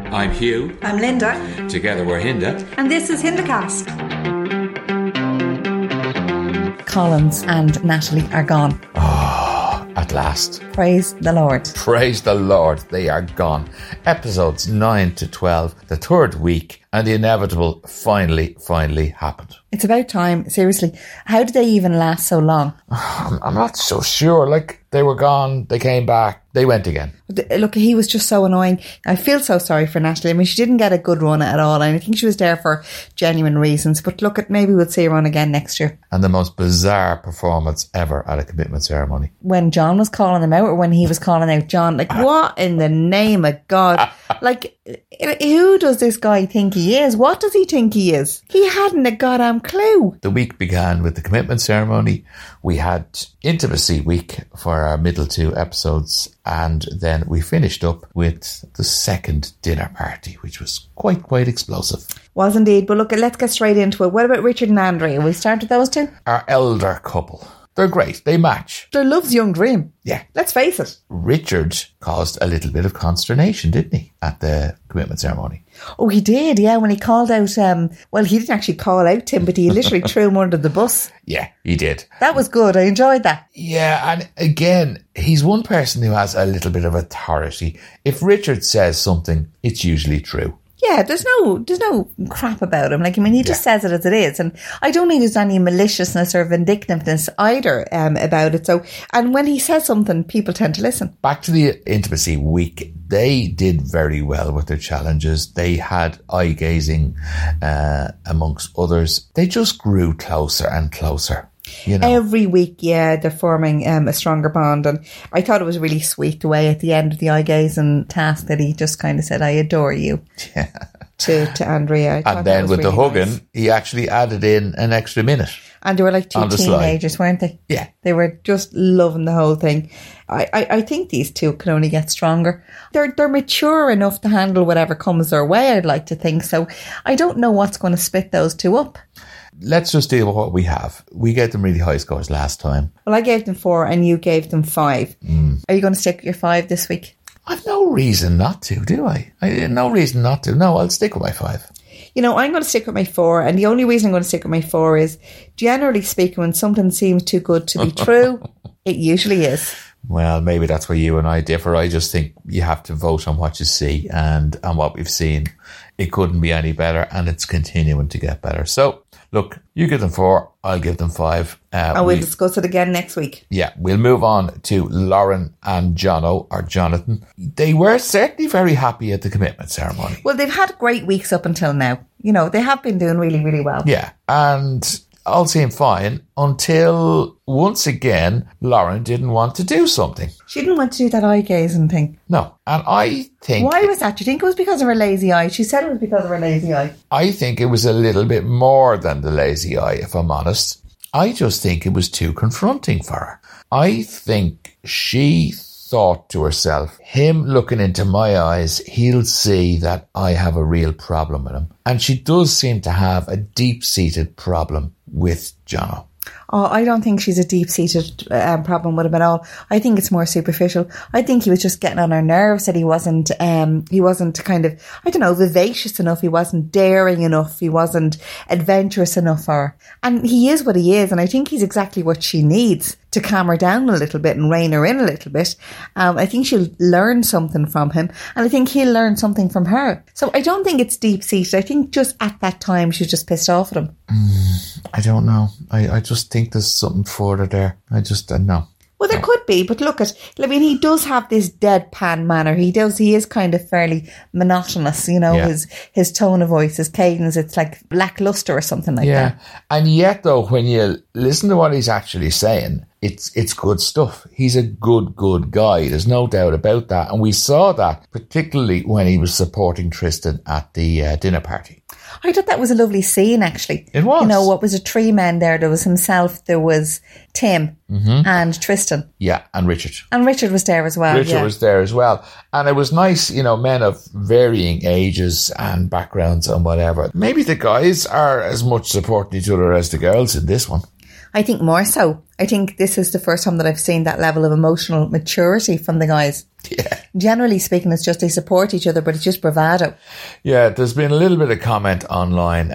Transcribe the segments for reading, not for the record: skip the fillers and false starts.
I'm Hugh. I'm Linda. Together we're Hinda. And this is Hindacast. Collins and Natalie are gone. At last. Praise the Lord. Praise the Lord. They are gone. Episodes 9 to 12, the third week, and the inevitable finally happened. It's about time. Seriously. How did they even last so long? I'm not so sure. Like, they were gone, they came back, they went again. Look, he was just so annoying. I feel so sorry for Natalie. I mean, she didn't get a good run at all, and I think she was there for genuine reasons. But look, maybe we'll see her on again next year. And the most bizarre performance ever at a commitment ceremony. When John was calling them out, or when he was calling out John, like, what in the name of God? Like, who does this guy think he is? What does he think he is? He hadn't a goddamn clue. The week began with the commitment ceremony. We had intimacy week for our middle two episodes, and then we finished up with the second dinner party, which was quite explosive. Was indeed. But look, let's get straight into it. What about Richard and Andrea? We start with those two? Our elder couple. They're great. They match. They're love's young dream. Yeah. Let's face it. Richard caused a little bit of consternation, didn't he, at the commitment ceremony? Oh, he did, yeah, when he called out, well, he didn't actually call out Tim, but he literally threw him under the bus. Yeah, he did. That was good. I enjoyed that. Yeah, and again, he's one person who has a little bit of authority. If Richard says something, it's usually true. Yeah, there's no crap about him. Like, I mean, he just says it as it is. And I don't think there's any maliciousness or vindictiveness either about it. So, and when he says something, people tend to listen. Back to the intimacy week, they did very well with their challenges. They had eye-gazing amongst others. They just grew closer and closer. You know. Every week, yeah, they're forming a stronger bond. And I thought it was really sweet the way at the end of the eye-gazing task that he just kind of said, I adore you. Yeah. To Andrea. And then with really the hugging, nice. He actually added in an extra minute. And they were like two teenagers, weren't they? Yeah. They were just loving the whole thing. I think these two can only get stronger. They're mature enough to handle whatever comes their way, I'd like to think. So I don't know what's going to split those two up. Let's just deal with what we have. We gave them really high scores last time. Well, I gave them 4 and you gave them 5. Are you going to stick with your 5 this week? I've no reason not to, do I? No reason not to. No, I'll stick with my 5. You know, I'm going to stick with my 4, and the only reason I'm going to stick with my 4 is, generally speaking, when something seems too good to be true, it usually is. Well, maybe that's where you and I differ. I just think you have to vote on what you see, and on what we've seen, it couldn't be any better, and it's continuing to get better. So, look, you give them 4, I'll give them 5. And we'll discuss it again next week. Yeah, we'll move on to Lauren and Jono, or Jonathan. They were certainly very happy at the commitment ceremony. Well, they've had great weeks up until now. You know, they have been doing really, really well. Yeah, and all seemed fine until, once again, Lauren didn't want to do something. She didn't want to do that eye-gazing thing. No, and I think... Why was that? Do you think it was because of her lazy eye? She said it was because of her lazy eye. I think it was a little bit more than the lazy eye, if I'm honest. I just think it was too confronting for her. I think she thought to herself, him looking into my eyes, he'll see that I have a real problem with him. And she does seem to have a deep-seated problem with Jono. Oh, I don't think she's a deep-seated problem with him at all. I think it's more superficial. I think he was just getting on her nerves that he wasn't kind of, I don't know, vivacious enough. He wasn't daring enough. He wasn't adventurous enough for her. And he is what he is. And I think he's exactly what she needs to calm her down a little bit and rein her in a little bit. I think she'll learn something from him, and I think he'll learn something from her. So I don't think it's deep-seated. I think just at that time she was just pissed off at him. I don't know. I just think there's something further there. I just don't know. Well, there could be, but look at, I mean, he does have this deadpan manner. He is kind of fairly monotonous, you know, his tone of voice, his cadence, it's like lackluster or something like that. Yeah, and yet though, when you listen to what he's actually saying, it's good stuff. He's a good guy. There's no doubt about that. And we saw that particularly when he was supporting Tristan at the dinner party. I thought that was a lovely scene, actually. It was. You know, what was it? 3 men there. There was himself, there was Tim and Tristan. Yeah, and Richard. And Richard was there as well. Richard was there as well. And it was nice, you know, men of varying ages and backgrounds and whatever. Maybe the guys are as much supporting each other as the girls in this one. I think more so. I think this is the first time that I've seen that level of emotional maturity from the guys. Yeah. Generally speaking, it's just they support each other, but it's just bravado. Yeah, there's been a little bit of comment online.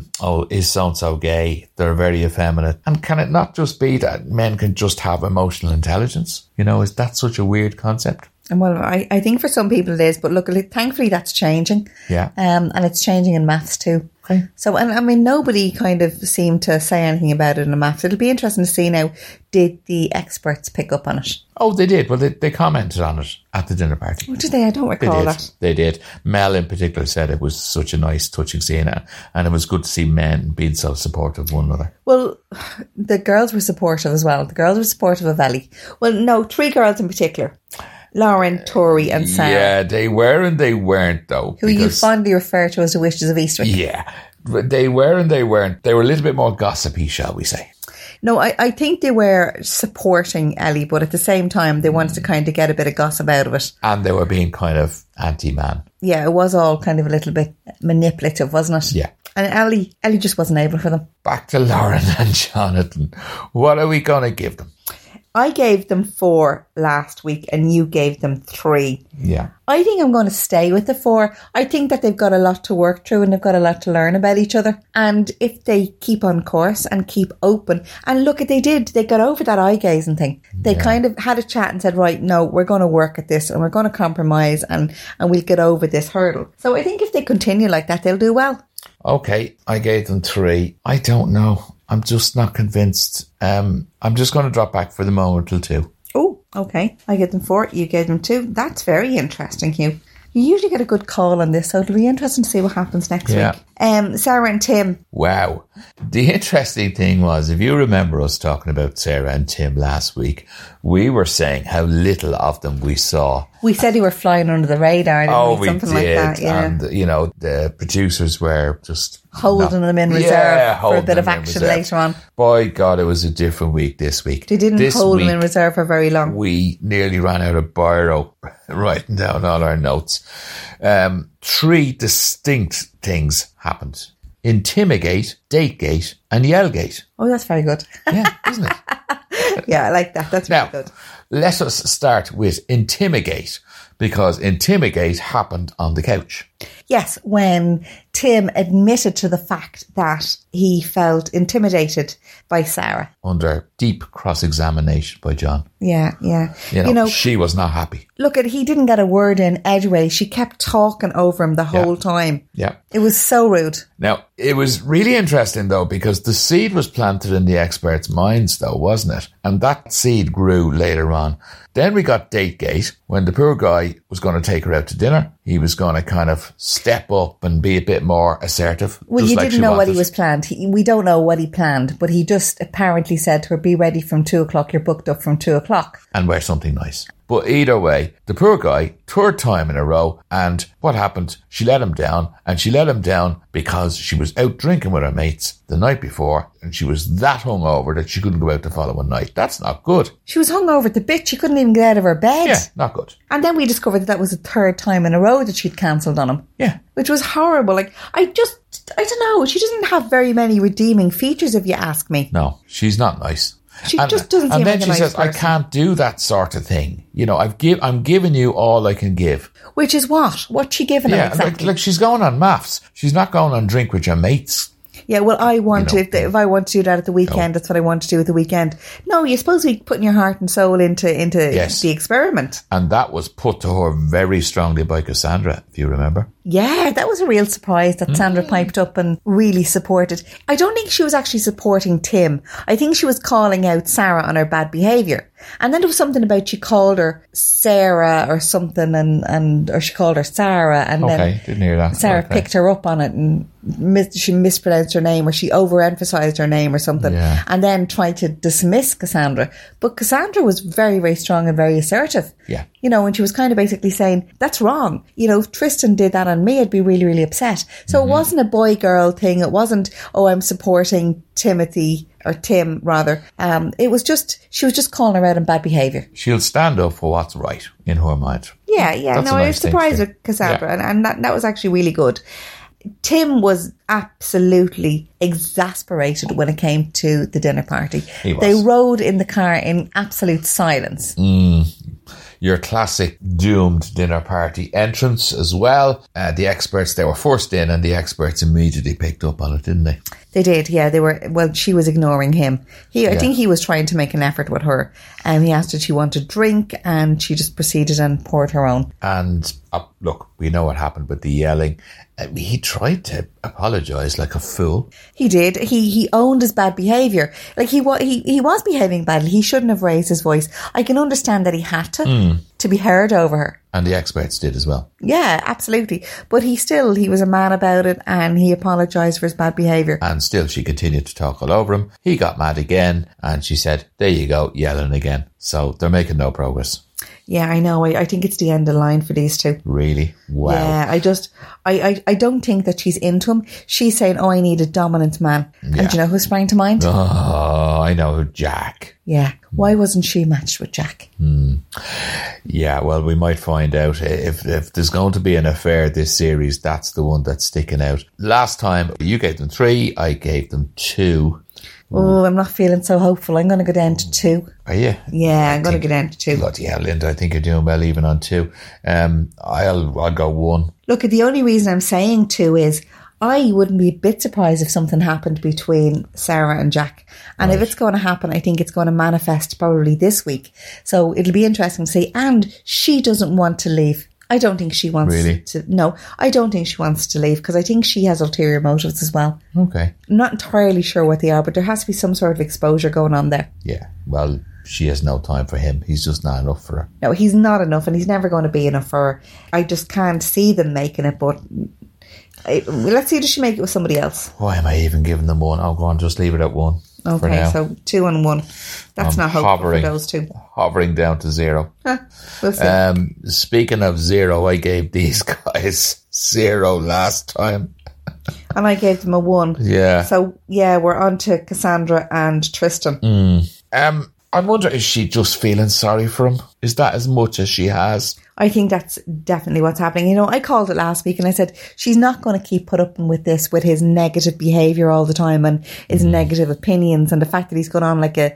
Is so-and-so gay? They're very effeminate. And can it not just be that men can just have emotional intelligence? Is that such a weird concept? Well, I think for some people it is, but look, thankfully that's changing. Yeah. And it's changing in maths too. Okay. So, and I mean, nobody kind of seemed to say anything about it in the maths. It'll be interesting to see now, did the experts pick up on it? Oh, they did. Well, they commented on it at the dinner party. Oh, did they? I don't recall that. They did. Mel in particular said it was such a nice, touching scene, and it was good to see men being so supportive of one another. Well, the girls were supportive as well. The girls were supportive of Ellie. Well, no, 3 girls in particular. Lauren, Tori and Sarah. Yeah, they were and they weren't, though. Who you fondly refer to as the Wishes of Eastwick. Yeah, they were and they weren't. They were a little bit more gossipy, shall we say. No, I think they were supporting Ellie, but at the same time, they wanted to kind of get a bit of gossip out of it. And they were being kind of anti-man. Yeah, it was all kind of a little bit manipulative, wasn't it? Yeah. And Ellie just wasn't able for them. Back to Lauren and Jonathan. What are we going to give them? I gave them 4 last week and you gave them 3. Yeah. I think I'm going to stay with the 4. I think that they've got a lot to work through and they've got a lot to learn about each other. And if they keep on course and keep open, and look, they did, they got over that eye gazing thing. They kind of had a chat and said, right, no, we're going to work at this and we're going to compromise and we'll get over this hurdle. So I think if they continue like that, they'll do well. Okay, I gave them 3. I don't know. I'm just not convinced. I'm just going to drop back for the moment till 2. Oh, okay. I gave them 4. You gave them 2. That's very interesting, Hugh. You usually get a good call on this, so it'll be interesting to see what happens next week. Sarah and Tim. Wow. The interesting thing was, if you remember us talking about Sarah and Tim last week, we were saying how little of them we saw. We said they were flying under the radar, didn't we? Something did. Like that, yeah. And, the producers were just holding them in reserve for a bit of action later on. By God, it was a different week this week. They didn't hold them in reserve for very long. We nearly ran out of biro writing down all our notes. 3 distinct things happened. Intimigate, Dategate and Yellgate. Oh, that's very good. Yeah, isn't it? Yeah, I like that. That's very good. Let us start with Intimigate, because Intimigate happened on the couch. Yes, when Tim admitted to the fact that he felt intimidated by Sarah. Under deep cross-examination by John. Yeah. She was not happy. Look, he didn't get a word in edgeways. She kept talking over him the whole time. Yeah. It was so rude. Now, it was really interesting, though, because the seed was planted in the experts' minds, though, wasn't it? And that seed grew later on. Then we got Dategate, when the poor guy was going to take her out to dinner. He was going to kind of step up and be a bit more assertive. Well, you didn't know what he was planned. We don't know what he planned, but he just apparently said to her, be ready from 2:00. You're booked up from 2:00. And wear something nice. But either way, the poor guy, 3rd time in a row, and what happened? She let him down, and she let him down because she was out drinking with her mates the night before, and she was that hungover that she couldn't go out the following night. That's not good. She was hungover at the bit. She couldn't even get out of her bed. Yeah, not good. And then we discovered that was the 3rd time in a row that she'd cancelled on him. Yeah. Which was horrible. Like, I don't know. She doesn't have very many redeeming features, if you ask me. No, she's not nice. She just doesn't seem and then like a she nice says, person. I can't do that sort of thing. I'm giving you all I can give. Which is what? What's she giving him exactly? Like she's going on maths. She's not going on drink with your mates. Yeah, well, I want to, if I want to do that at the weekend, that's what I want to do at the weekend. No, you're supposed to be putting your heart and soul into the experiment. And that was put to her very strongly by Cassandra, if you remember. Yeah, that was a real surprise that Sandra piped up and really supported. I don't think she was actually supporting Tim. I think she was calling out Sarah on her bad behaviour. And then there was something about she called her Sarah or something, or she called her Sarah, and then didn't hear that. Sarah picked her up on it and she mispronounced her name, or she overemphasized her name or something, and then tried to dismiss Cassandra. But Cassandra was very, very strong and very assertive. Yeah. And she was kind of basically saying, that's wrong. If Tristan did that on me, I'd be really, really upset. So it wasn't a boy-girl thing. It wasn't, I'm supporting Timothy, or Tim, rather. It was just, she was just calling her out on bad behaviour. She'll stand up for what's right in her mind. Yeah. I was surprised with Cassandra, and that was actually really good. Tim was absolutely exasperated when it came to the dinner party. He was. They rode in the car in absolute silence. your classic doomed dinner party entrance as well. The experts, they were forced in and the experts immediately picked up on it, didn't they? They did, yeah. They were. Well, she was ignoring him. I think he was trying to make an effort with her. He asked if she wanted drink, and she just proceeded and poured her own. And look, we know what happened with the yelling. He tried to apologise like a fool. He did. He owned his bad behaviour. Like he was behaving badly. He shouldn't have raised his voice. I can understand that he had to be heard over her. And the experts did as well. Yeah, absolutely. But he was a man about it, and he apologised for his bad behaviour. And still she continued to talk all over him. He got mad again, and she said, there you go, yelling again. So they're making no progress. Yeah, I know. I think it's the end of the line for these two. Really? Wow. Yeah, I don't think that she's into him. She's saying, oh, I need a dominant man. Yeah. And do you know who sprang to mind? Oh, I know, Jack. Yeah. Why wasn't she matched with Jack? Yeah, well, we might find out. If there's going to be an affair this series, that's the one that's sticking out. Last time, you gave them 3, I gave them 2. Oh, I'm not feeling so hopeful. I'm going to go down to 2. Are you? Yeah, I'm going to go down to 2. Bloody hell, Linda, I think you're doing well even on 2. I'll go 1. Look, the only reason I'm saying 2 is I wouldn't be a bit surprised if something happened between Sarah and Jack. And if it's going to happen, I think it's going to manifest probably this week. So it'll be interesting to see. And she doesn't want to leave. I don't think she wants to. No, I don't think she wants to leave because I think she has ulterior motives as well. Okay. I'm not entirely sure what they are, but there has to be some sort of exposure going on there. Yeah. Well, she has no time for him. He's just not enough for her. No, he's not enough, and he's never going to be enough for her. I just can't see them making it, but let's see, does she make it with somebody else? Why am I even giving them 1? I'll go on, just leave it at 1. Okay, so 2 and 1. That's not hopeful for those 2. Hovering down to 0. We'll see. Speaking of 0, I gave these guys 0 last time. And I gave them a 1. Yeah. So, yeah, we're on to Cassandra and Tristan. I wonder, is she just feeling sorry for him? Is that as much as she has? I think that's definitely what's happening. You know, I called it last week and I said, she's not going to keep put up with this, with his negative behaviour all the time and his negative opinions and the fact that he's gone on like a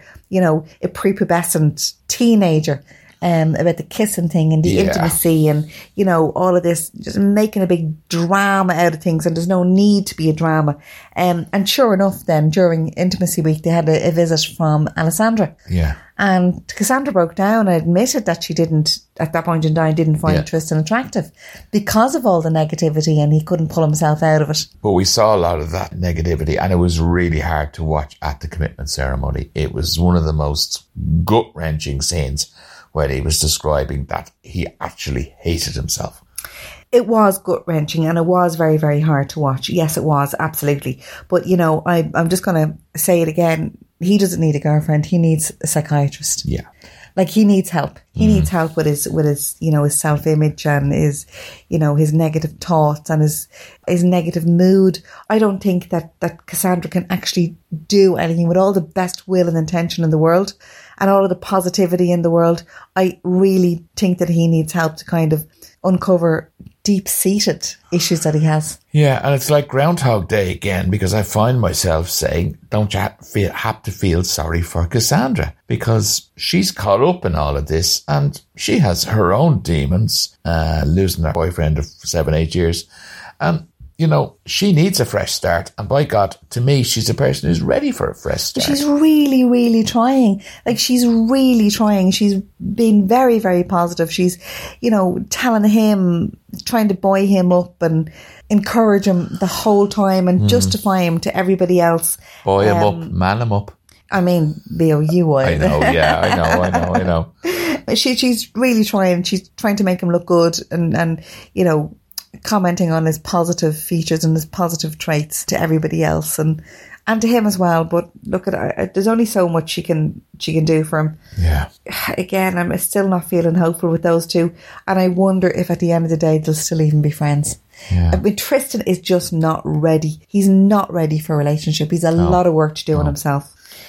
prepubescent teenager. About the kissing thing and the intimacy and, you know, all of this, just making a big drama out of things, and there's no need to be a drama. And sure enough then, during Intimacy Week, they had a visit from Alessandra. Yeah. And Cassandra broke down and admitted that she didn't, at that point in time, didn't find Tristan attractive because of all the negativity, and he couldn't pull himself out of it. But we saw a lot of that negativity, and it was really hard to watch at the commitment ceremony. It was one of the most gut-wrenching scenes where he was describing that he actually hated himself. It was gut-wrenching and it was very, very hard to watch. Yes, it was, absolutely. But, you know, I'm just going to say it again. He doesn't need a girlfriend. He needs a psychiatrist. Yeah. Like, he needs help. He needs help with his, you know, his self-image and his, you know, his negative thoughts and his negative mood. I don't think that Cassandra can actually do anything with all the best will and intention in the world and all of the positivity in the world. I really think that he needs help to kind of uncover deep-seated issues that he has. Yeah, and it's like Groundhog Day again, because I find myself saying, don't you have to feel sorry for Cassandra? Because she's caught up in all of this and she has her own demons, losing her boyfriend of 7-8 years. And, you know, she needs a fresh start. And by God, to me, she's a person who's ready for a fresh start. She's really, really trying. Like, she's really trying. She's been very, very positive. She's, you know, telling him, trying to buoy him up and encourage him the whole time and justify him to everybody else. Buoy him up, man him up. I mean, B-O-U-I. I know, yeah, I know. She's really trying. She's trying to make him look good and you know, commenting on his positive features and his positive traits to everybody else and to him as well. But look at there's only so much she can do for him. Yeah. Again, I'm still not feeling hopeful with those two, and I wonder if at the end of the day they'll still even be friends. Yeah. I mean, Tristan is just not ready. He's not ready for a relationship. He's a lot of work to do on himself.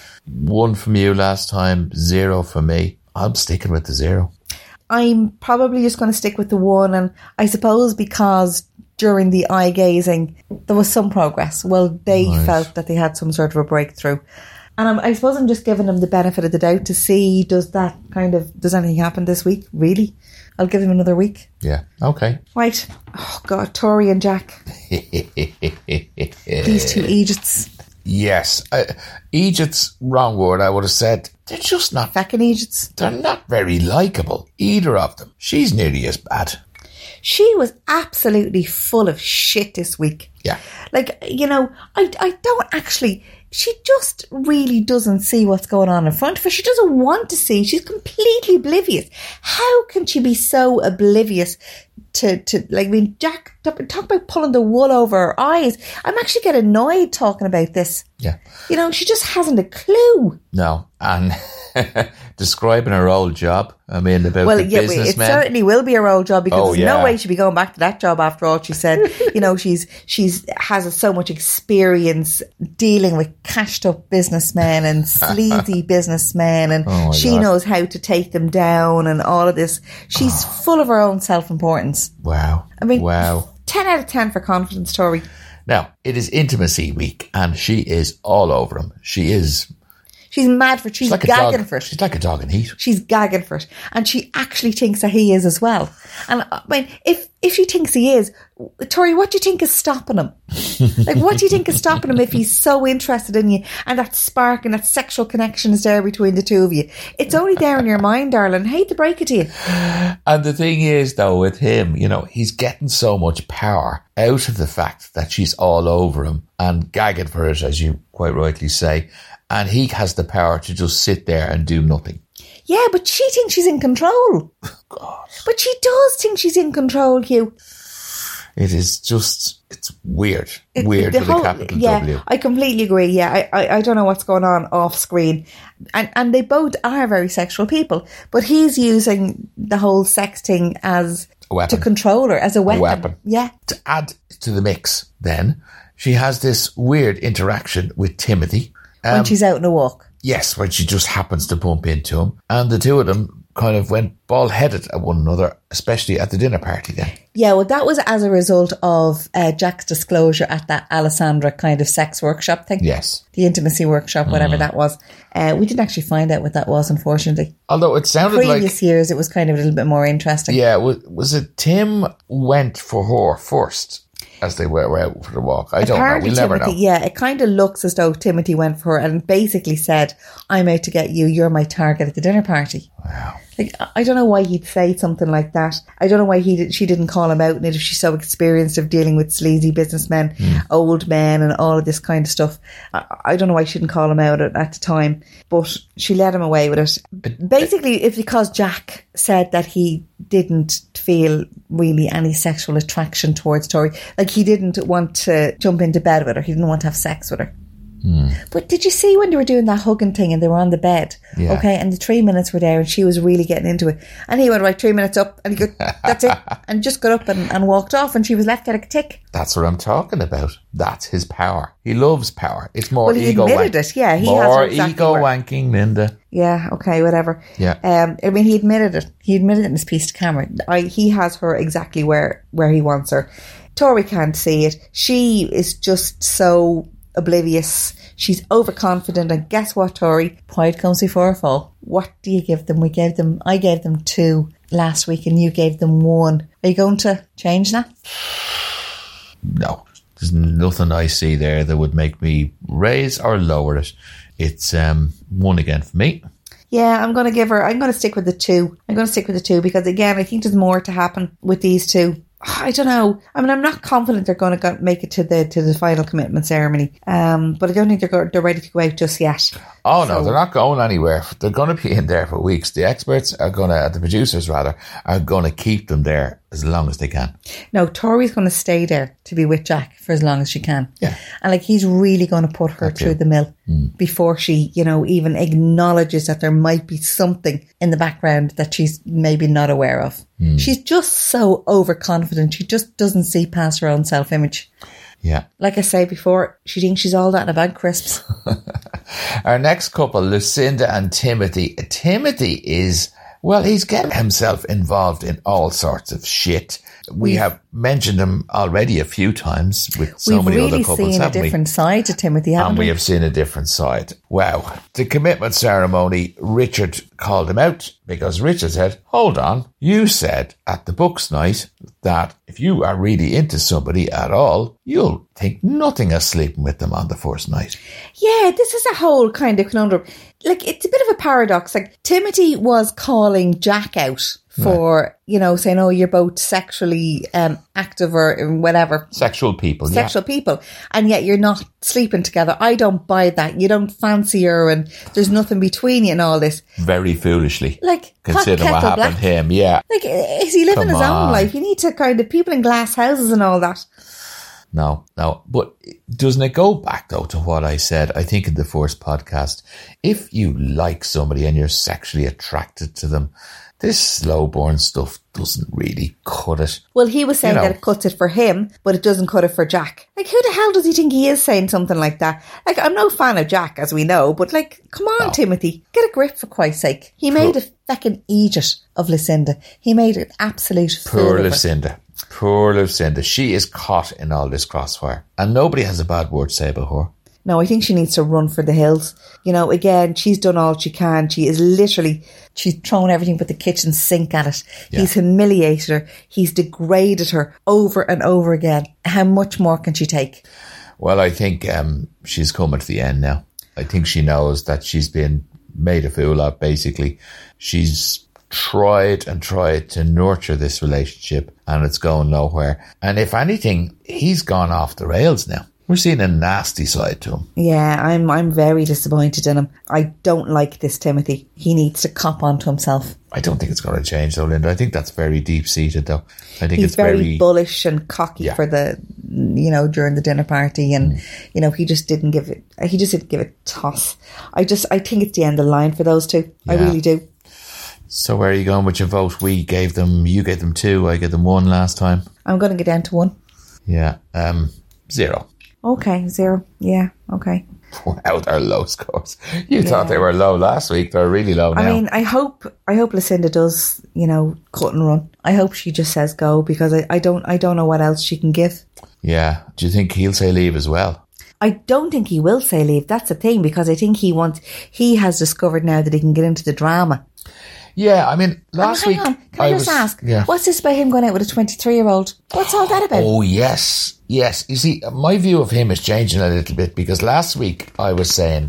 1 from you last time, 0 for me. I'm sticking with the 0. I'm probably just going to stick with the 1, and I suppose because during the eye gazing there was some progress. Well, they felt that they had some sort of a breakthrough. And I suppose I'm just giving him the benefit of the doubt to see, does anything happen this week? Really? I'll give him another week. Yeah. Okay. Right. Oh, God. Tori and Jack. These two Egypts. Yes. Egypt's wrong word. I would have said they're just not. Feckin' Egypts. They're not very likeable, either of them. She's nearly as bad. She was absolutely full of shit this week. Yeah. Like, I don't actually... She just really doesn't see what's going on in front of her. She doesn't want to see. She's completely oblivious. How can she be so oblivious to like, I mean, Jack, talk about pulling the wool over her eyes. I'm actually getting annoyed talking about this. Yeah. She just hasn't a clue. No. And describing her old job, I mean, about the businessman. It certainly will be her old job, because there's no way she'd be going back to that job after all she said. she's has so much experience dealing with cashed up businessmen and sleazy businessmen, and she knows how to take them down and all of this. She's full of her own self-importance. Wow. I mean, wow. 10 out of 10 for confidence, Tori. Now, it is intimacy week, and she is all over him. She's mad for it. She's like gagging for it. She's like a dog in heat. She's gagging for it. And she actually thinks that he is as well. And I mean, if she thinks he is, Tori, what do you think is stopping him? Like, what do you think is stopping him if he's so interested in you and that spark and that sexual connection is there between the two of you? It's only there in your mind, darling. I hate to break it to you. And the thing is, though, with him, he's getting so much power out of the fact that she's all over him and gagging for it, as you quite rightly say. And he has the power to just sit there and do nothing. Yeah, but she thinks she's in control. God. But she does think she's in control, Hugh. It is just, it's weird. Weird with a capital W. I completely agree. Yeah, I don't know what's going on off screen. And they both are very sexual people. But he's using the whole sex thing as a weapon. To control her, as a weapon. A weapon. Yeah. To add to the mix, then, she has this weird interaction with Timothy. When she's out on a walk. Yes, when she just happens to bump into him. And the two of them kind of went bald-headed at one another, especially at the dinner party then. Yeah, well, that was as a result of Jack's disclosure at that Alessandra kind of sex workshop thing. Yes. The intimacy workshop, whatever that was. We didn't actually find out what that was, unfortunately. Although it sounded Previous years, it was kind of a little bit more interesting. Yeah, was it Tim went for her first? As they were out for the walk. I don't know. We'll never know. Yeah, it kind of looks as though Timothy went for her and basically said, I'm out to get you. You're my target at the dinner party. Wow. Like, I don't know why he'd say something like that. I don't know why she didn't call him out in it if she's so experienced of dealing with sleazy businessmen, old men and all of this kind of stuff. I don't know why she didn't call him out at the time, but she let him away with it. Basically, it's because Jack said that he didn't feel really any sexual attraction towards Tori. Like, he didn't want to jump into bed with her. He didn't want to have sex with her. But did you see when they were doing that hugging thing and they were on the bed? Yeah. Okay, and the 3 minutes were there and she was really getting into it. And he went, right, 3 minutes up, and he go, that's it. And just got up and walked off, and she was left at a tick. That's what I'm talking about. That's his power. He loves power. It's more ego wanking. He admitted it, yeah. More ego wanking, Linda. Yeah, okay, whatever. Yeah. I mean, he admitted it. He admitted it in his piece to camera. He has her exactly where he wants her. Tori can't see it. She is just so oblivious. She's overconfident, and guess what, Tori? Pride comes before a fall. What do you give them? I gave them 2 last week, and you gave them 1. Are you going to change that? No, there's nothing I see there that would make me raise or lower it. It's 1 again for me. Yeah, I'm going to stick with the 2. I'm going to stick with the 2 because, again, I think there's more to happen with these two. I don't know. I mean, I'm not confident they're going to make it to the final commitment ceremony. But I don't think they're ready to go out just yet. Oh, no, they're not going anywhere. They're going to be in there for weeks. The experts are the producers rather, are going to keep them there as long as they can. No, Tori's going to stay there to be with Jack for as long as she can. Yeah. And he's really going to put her through the mill before she, even acknowledges that there might be something in the background that she's maybe not aware of. She's just so overconfident. She just doesn't see past her own self-image. Yeah. Like I say before, she thinks she's all that in a bag of crisps. Our next couple, Lucinda and Timothy. Timothy is, well, he's getting himself involved in all sorts of shit. We have mentioned him already a few times with so We've many really other couples, seen a haven't we? different side to Timothy, haven't And we? we have seen a different side. Wow. The commitment ceremony, Richard called him out because Richard said, hold on, you said at the books night that if you are really into somebody at all, you'll think nothing of sleeping with them on the first night. Yeah, this is a whole kind of conundrum. Like, it's a bit of a paradox. Like, Timothy was calling Jack out for, saying, oh, you're both sexually active or whatever. Sexual people, Sexual people. And yet you're not sleeping together. I don't buy that. You don't fancy her and there's nothing between you and all this. Very foolishly. Like, considering what happened to him, yeah. Like, is he living his own life? You need to kind of, people in glass houses and all that. No. But doesn't it go back, though, to what I said, I think, in the first podcast? If you like somebody and you're sexually attracted to them, this slow-born stuff doesn't really cut it. Well, he was saying that it cuts it for him, but it doesn't cut it for Jack. Like, who the hell does he think he is saying something like that? Like, I'm no fan of Jack, as we know, but like, come on, Timothy, get a grip for Christ's sake. He made a feckin' idiot of Lucinda. He made an absolute fool of her. Poor Lucinda. She is caught in all this crossfire. And nobody has a bad word to say about her. No, I think she needs to run for the hills. Again, she's done all she can. She's thrown everything but the kitchen sink at it. Yeah. He's humiliated her. He's degraded her over and over again. How much more can she take? Well, I think she's coming to the end now. I think she knows that she's been made a fool of, basically. She's tried to nurture this relationship and it's going nowhere. And if anything, he's gone off the rails now. We're seeing a nasty side to him. Yeah, I'm very disappointed in him. I don't like this Timothy. He needs to cop onto himself. I don't think it's going to change though, Linda. I think that's very deep-seated though. I think he's very bullish and cocky for the, during the dinner party, and he just didn't give it. He just didn't give it a toss. I think it's the end of the line for those two. Yeah. I really do. So where are you going with your vote? You gave them 2. I gave them 1 last time. I'm going to get down to 1. Yeah, 0. Okay, 0. Yeah, okay. Wow, they're low scores. You thought they were low last week. They're really low now. I mean, I hope Lucinda does, cut and run. I hope she just says go, because I don't know what else she can give. Yeah. Do you think he'll say leave as well? I don't think he will say leave. That's the thing, because I think he has discovered now that he can get into the drama. Yeah, I mean, last week... Can I just ask, what's this about him going out with a 23-year-old? What's all that about? Oh, yes. Yes. You see, my view of him is changing a little bit, because last week I was saying,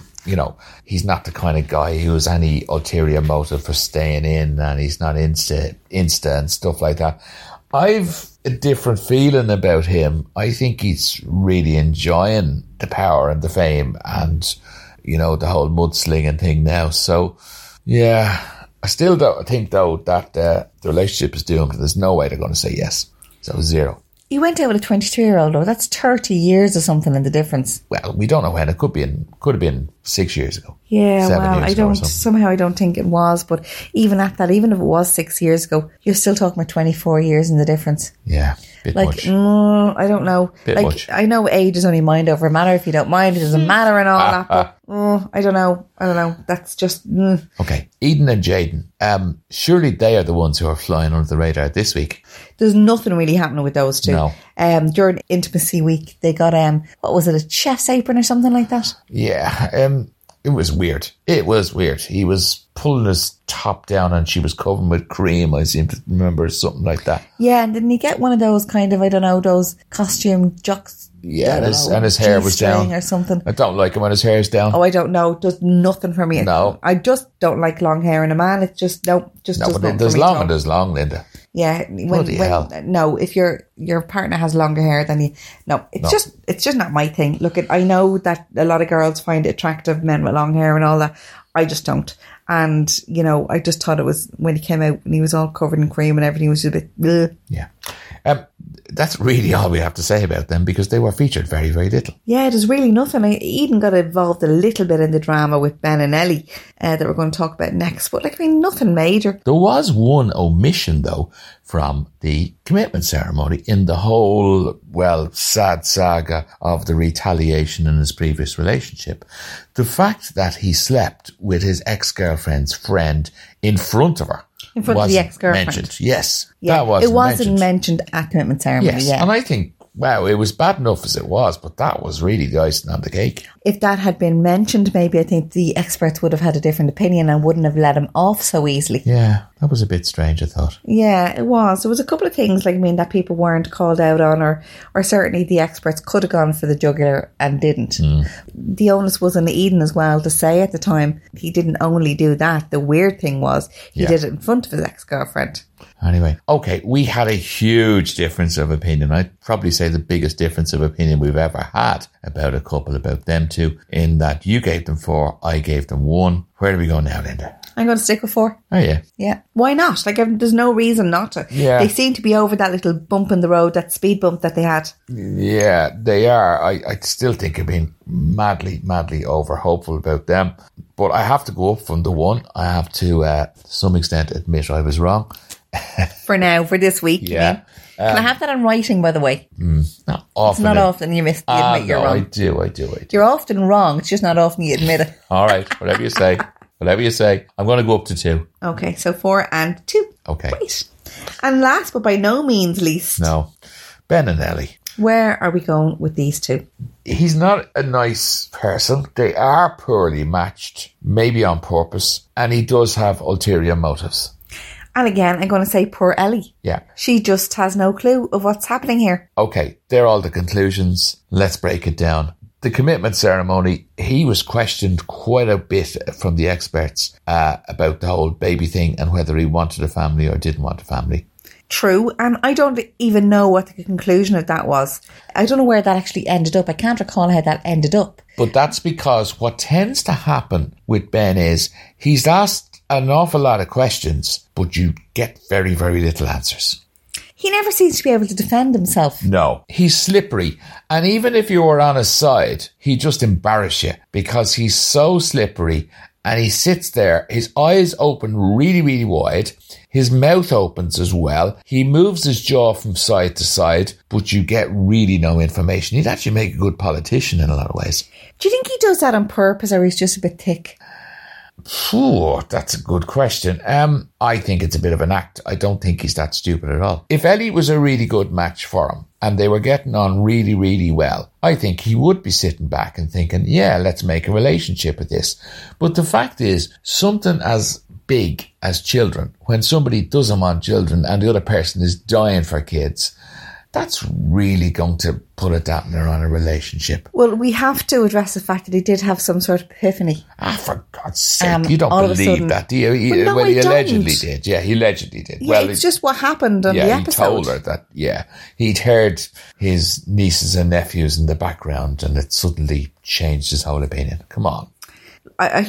he's not the kind of guy who has any ulterior motive for staying in, and he's not Insta and stuff like that. I've a different feeling about him. I think he's really enjoying the power and the fame and, the whole mudslinging thing now. So, yeah... I still don't think, though, that the relationship is doomed. There's no way they're going to say yes. So 0. He went out with a 23-year-old, though. That's 30 years or something in the difference. Well, we don't know when. It could have been 6 years ago. Yeah, well, I don't think it was. But even at that, even if it was 6 years ago, you're still talking about 24 years in the difference. Yeah, bit much. I don't know. Bit much. I know age is only mind over matter. If you don't mind, it doesn't matter and all that. But I don't know. That's just... Okay, Eden and Jaden. Surely they are the ones who are flying under the radar this week. There's nothing really happening with those two. No. During Intimacy Week, they got, what was it, a chef's apron or something like that? Yeah, it was weird. It was weird. He was pulling his top down and she was covered with cream. I seem to remember something like that. Yeah, and didn't he get one of those kind of, I don't know, those costume jocks? Yeah, and his hair was down. Or something. I don't like him when his hair is down. Oh, I don't know. It does nothing for me. No. I just don't like long hair in a man. It's just, does nothing for me. There's long and there's long, Linda. Yeah. No, if your partner has longer hair than it's just not my thing. Look, I know that a lot of girls find it attractive, men with long hair and all that. I just don't. And, I just thought it was, when he came out and he was all covered in cream and everything, was a bit... Ugh. Yeah. That's really all we have to say about them, because they were featured very, very little. Yeah, there's really nothing. Eden got involved a little bit in the drama with Ben and Ellie that we're going to talk about next, but nothing major. There was one omission, though, from the commitment ceremony in the whole, sad saga of the retaliation in his previous relationship. The fact that he slept with his ex-girlfriend's friend in front of her. In front of the ex-girlfriend. Mentioned. Yes, Yeah, that wasn't it wasn't mentioned. mentioned at commitment ceremony. Yes, Yeah. and I think, wow, it was bad enough as it was, but that was really the icing on the cake. If that had been mentioned, maybe I think the experts would have had a different opinion and wouldn't have let him off so easily. Yeah, that was a bit strange, I thought. Yeah, it was. There was a couple of things that people weren't called out on, or certainly the experts could have gone for the jugular and didn't. The onus was on Eden as well to say at the time he didn't only do that. The weird thing was he did it in front of his ex-girlfriend. Anyway, okay, we had a huge difference of opinion. I'd probably say the biggest difference of opinion we've ever had about a couple, about them two, in that you gave them 4, I gave them 1. Where do we go now, Linda? I'm going to stick with 4. Oh, yeah. Yeah. Why not? There's no reason not to. Yeah. They seem to be over that little bump in the road, that speed bump that they had. Yeah, they are. I still think I've been madly, madly over hopeful about them. But I have to go up from the 1. I have to some extent admit I was wrong. For now, for this week. Yeah. Can I have that in writing, by the way? Not often. It's not often you admit you're wrong. I do. You're often wrong. It's just not often you admit it. All right. Whatever you say. Whatever you say. I'm going to go up to 2. Okay. So 4 and 2. Okay. Great. And last but by no means least. No. Ben and Ellie. Where are we going with these two? He's not a nice person. They are poorly matched, maybe on purpose. And he does have ulterior motives. And again, I'm going to say poor Ellie. Yeah. She just has no clue of what's happening here. Okay, they're all the conclusions. Let's break it down. The commitment ceremony, he was questioned quite a bit from the experts about the whole baby thing and whether he wanted a family or didn't want a family. True, and I don't even know what the conclusion of that was. I don't know where that actually ended up. I can't recall how that ended up. But that's because what tends to happen with Ben is he's asked an awful lot of questions, but you get very, very little answers. He never seems to be able to defend himself. No. He's slippery. And even if you were on his side, he'd just embarrass you because he's so slippery and he sits there, his eyes open really, really wide. His mouth opens as well. He moves his jaw from side to side, but you get really no information. He'd actually make a good politician in a lot of ways. Do you think he does that on purpose or he's just a bit thick? Ooh, that's a good question. I think it's a bit of an act. I don't think he's that stupid at all. If Ellie was a really good match for him and they were getting on really, really well, I think he would be sitting back and thinking, yeah, let's make a relationship with this. But the fact is, something as big as children, when somebody doesn't want children and the other person is dying for kids, that's really going to put a dampener on a relationship. Well, we have to address the fact that he did have some sort of epiphany. For God's sake, you don't believe that, do you? He allegedly did. Yeah, he allegedly did. Yeah, it's just what happened on the episode. He told her that, he'd heard his nieces and nephews in the background and it suddenly changed his whole opinion. Come on. I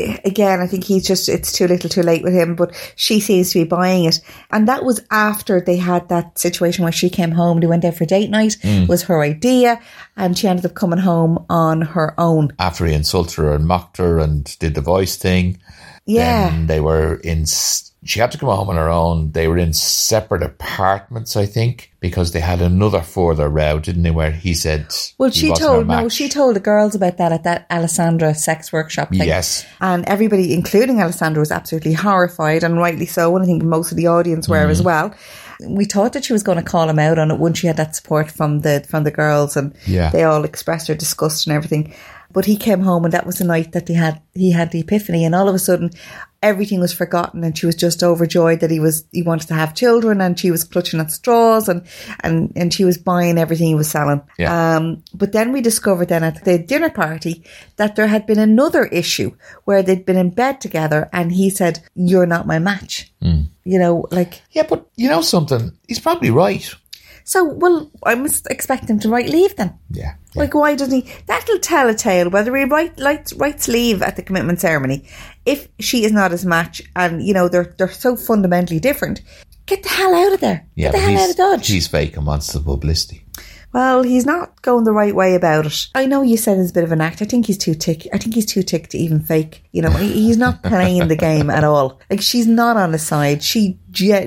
think it's too little too late with him, but she seems to be buying it. And that was after they had that situation where she came home, they went out for date night, was her idea, and she ended up coming home on her own. After he insulted her and mocked her and did the voice thing. Yeah. Then they were she had to come home on her own. They were in separate apartments, I think, because they had another further row, didn't they, where he said she told the girls about that at that Alessandra sex workshop thing. Yes. And everybody, including Alessandra, was absolutely horrified, and rightly so, and I think most of the audience were as well. We thought that she was going to call him out on it once she had that support from the girls, and they all expressed their disgust and everything. But he came home and that was the night that he had the epiphany, and all of a sudden everything was forgotten and she was just overjoyed that he wanted to have children, and she was clutching at straws and she was buying everything he was selling. Yeah. But then we discovered then at the dinner party that there had been another issue where they'd been in bed together and he said, "You're not my match." You know, like... Yeah, but you know something? He's probably right. So, well, I must expect him to write leave then. Yeah. Like, why doesn't he? That'll tell a tale whether he writes leave at the commitment ceremony. If she is not his match and, you know, they're so fundamentally different, get the hell out of there. Yeah, get the hell out of Dodge. He's fake and wants the publicity. Well, he's not going the right way about it. I know you said it's a bit of an act. I think he's too tick. I think he's too tick to even fake. You know, he's not playing the game at all. Like, she's not on his side. She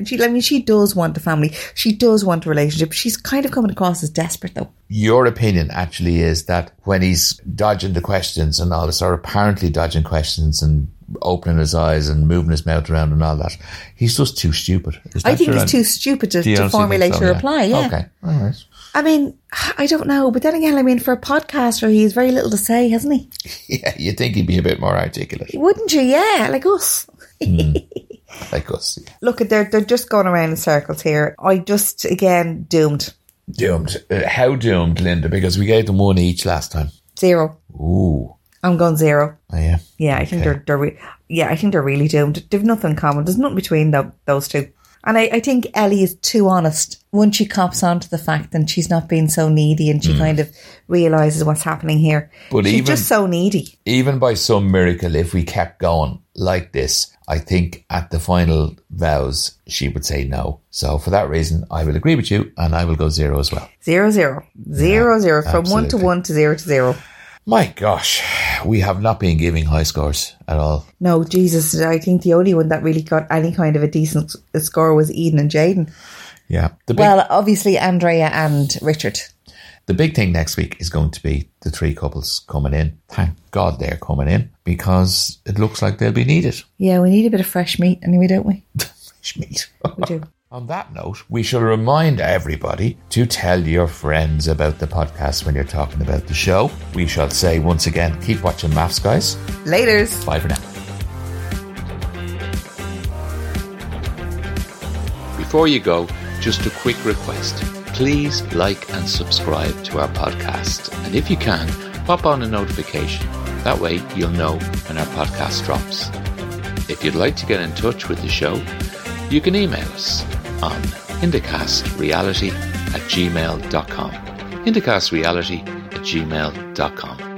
does want a family. She does want a relationship. She's kind of coming across as desperate, though. Your opinion actually is that when he's dodging the questions and all this, or apparently dodging questions and opening his eyes and moving his mouth around and all that. He's just too stupid. I think he's too stupid to formulate a reply, yeah. Okay, all right. I mean, I don't know. But then again, I mean, for a podcaster, he has very little to say, hasn't he? Yeah, you'd think he'd be a bit more articulate. Wouldn't you? Yeah, like us. Like us, yeah. Look, they're just going around in circles here. I just, again, doomed. Doomed. How doomed, Linda? Because we gave them 1 each last time. 0. Ooh. I'm going 0. Oh, yeah. Yeah, I think I think they're really doomed. They've nothing in common. There's nothing between those two. And I think Ellie is too honest. Once she cops on to the fact that she's not being so needy and she kind of realises what's happening here. But she's just so needy. Even by some miracle, if we kept going like this, I think at the final vows, she would say no. So for that reason, I will agree with you and I will go 0 as well. 0, 0. 0, 0. From 1 to 1 to 0 to 0. My gosh, we have not been giving high scores at all. No, Jesus, I think the only one that really got any kind of a decent score was Eden and Jaden. Yeah. Well, obviously Andrea and Richard. The big thing next week is going to be the 3 couples coming in. Thank God they're coming in because it looks like they'll be needed. Yeah, we need a bit of fresh meat anyway, don't we? Fresh meat. We do. On that note, we shall remind everybody to tell your friends about the podcast when you're talking about the show. We shall say once again, keep watching Maths, guys. Laters. Bye for now. Before you go, just a quick request. Please like and subscribe to our podcast. And if you can, pop on a notification. That way you'll know when our podcast drops. If you'd like to get in touch with the show, you can email us on indicastreality@gmail.com. indicastreality@gmail.com.